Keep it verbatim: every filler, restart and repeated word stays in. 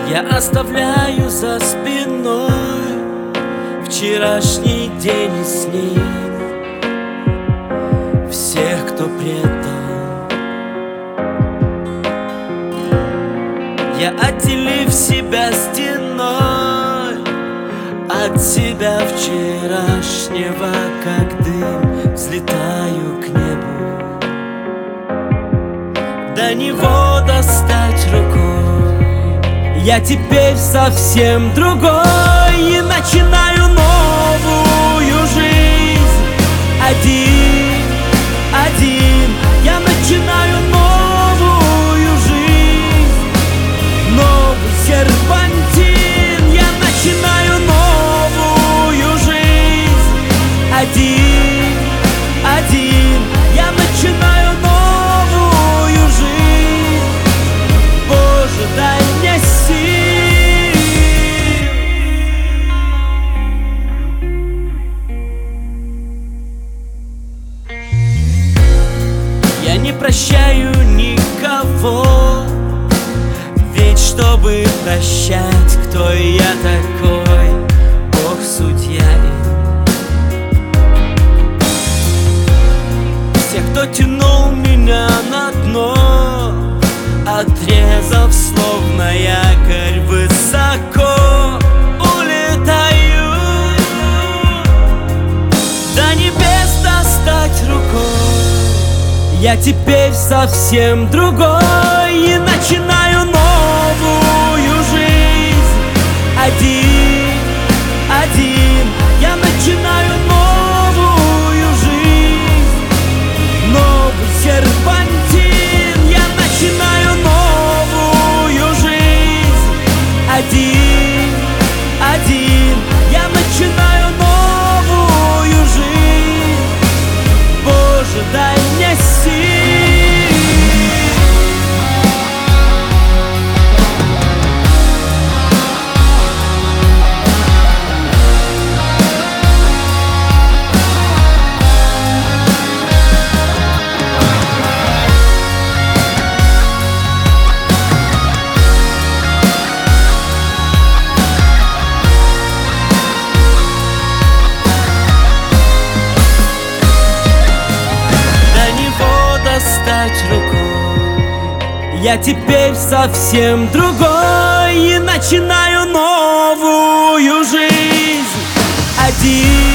Я оставляю за спиной вчерашний день и с ним всех, кто предал. Я, отделив себя стеной от себя вчерашнего, как дым, взлетаю к небу. До него достать рукой я теперь совсем другой и начинаю новую жизнь. Один, один я начинаю новую жизнь. Новый серпантин, я начинаю новую жизнь. Один, один я начинаю новую жизнь. Боже, дай мне сил. Я не прощаю никого, ведь чтобы прощать, кто я такой, Бог судья. Все, кто тянул меня на дно, отрезав, словно якорь, высоко улетаю. До небес достать рукой я теперь совсем другой и начинаю новую жизнь. Один, один я начинаю новую жизнь. Новый серпантин, я начинаю новую жизнь. Один, один я начинаю новую жизнь. Боже, дай мне сил. Достать рукой я теперь совсем другой и начинаю новую жизнь. Один